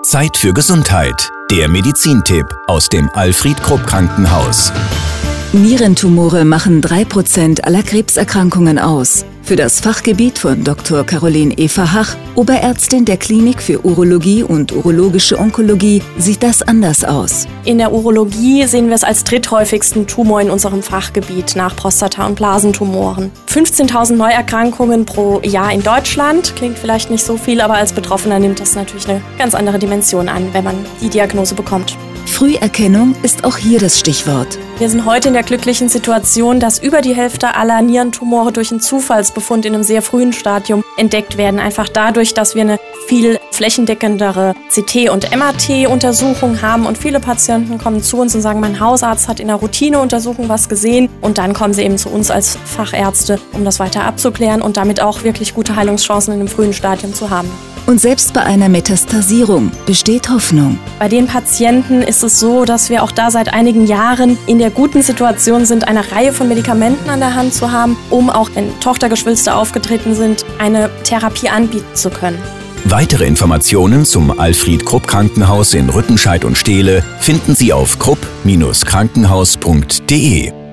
Zeit für Gesundheit. Der Medizintipp aus dem Alfred Krupp Krankenhaus. Nierentumore machen 3% aller Krebserkrankungen aus. Für das Fachgebiet von Dr. Caroline Eva Hach, Oberärztin der Klinik für Urologie und urologische Onkologie, sieht das anders aus. In der Urologie sehen wir es als dritthäufigsten Tumor in unserem Fachgebiet nach Prostata- und Blasentumoren. 15.000 Neuerkrankungen pro Jahr in Deutschland. Klingt vielleicht nicht so viel, aber als Betroffener nimmt das natürlich eine ganz andere Dimension an, wenn man die Diagnose bekommt. Früherkennung ist auch hier das Stichwort. Wir sind heute in der glücklichen Situation, dass über die Hälfte aller Nierentumore durch einen Zufallsbefund in einem sehr frühen Stadium entdeckt werden. Einfach dadurch, dass wir eine viel flächendeckendere CT- und MRT-Untersuchung haben. Und viele Patienten kommen zu uns und sagen, mein Hausarzt hat in der Routineuntersuchung was gesehen. Und dann kommen sie eben zu uns als Fachärzte, um das weiter abzuklären und damit auch wirklich gute Heilungschancen in einem frühen Stadium zu haben. Und selbst bei einer Metastasierung besteht Hoffnung. Bei den Patienten ist es so, dass wir auch da seit einigen Jahren in der guten Situation sind, eine Reihe von Medikamenten an der Hand zu haben, um auch, wenn Tochtergeschwülste aufgetreten sind, eine Therapie anbieten zu können. Weitere Informationen zum Alfred Krupp Krankenhaus in Rüttenscheid und Steele finden Sie auf krupp-krankenhaus.de.